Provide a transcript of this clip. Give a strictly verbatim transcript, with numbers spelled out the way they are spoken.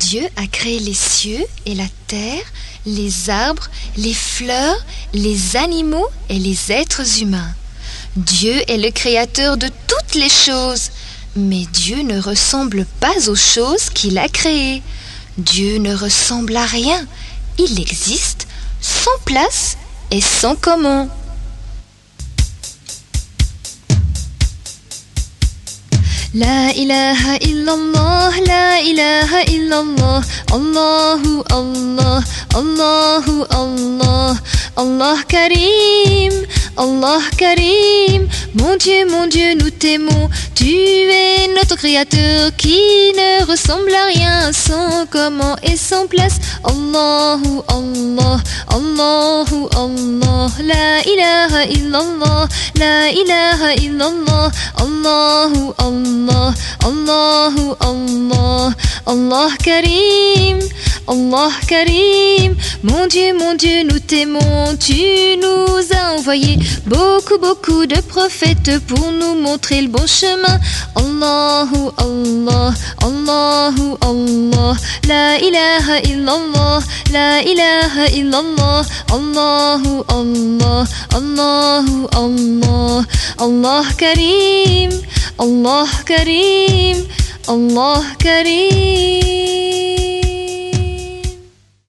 Dieu a créé les cieux et la terre, les arbres, les fleurs, les animaux et les êtres humains. Dieu est le créateur de toutes les choses, mais Dieu ne ressemble pas aux choses qu'il a créées. Dieu ne ressemble à rien, il existe sans place et sans comment. La ilaha illallah, la ilaha illallah, Allahu Allah, Allahu Allah, Allah Karim, Allah Karim, mon Dieu, mon Dieu, nous t'aimons, tu es notre créateur qui ne ressemble à rien, sans comment et sans place. Allahu Allah, Allahu Allah, la ilaha illallah, la ilaha illallah, Allahu Allah, Allahu Allah, Allah Karim, Allah Karim, mon Dieu, mon Dieu, nous t'aimons, tu nous as envoyé beaucoup, beaucoup de prophètes pour nous montrer le bon chemin. Allahu Allah, Allahu Allah, la ilaha illallah, la ilaha illallah, Allahu Allah, Allahu Allah, Allah Karim, Allah Karim, Allah Karim.